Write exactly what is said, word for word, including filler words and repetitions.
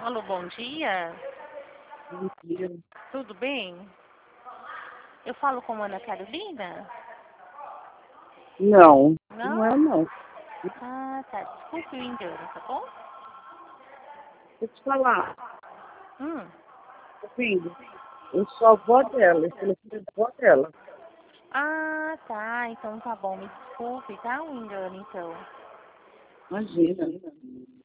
Alô, bom dia. Bom dia. Tudo bem? Eu falo com a Ana Carolina? Não, não é Não? não. Ah, tá. Desculpe o engano, tá bom? Deixa eu te falar, Hum. filho, eu sou a avó dela, esse telefone é a avó dela. Ah, tá. Então tá bom. Me desculpe, tá? Um engano, então. Imagina.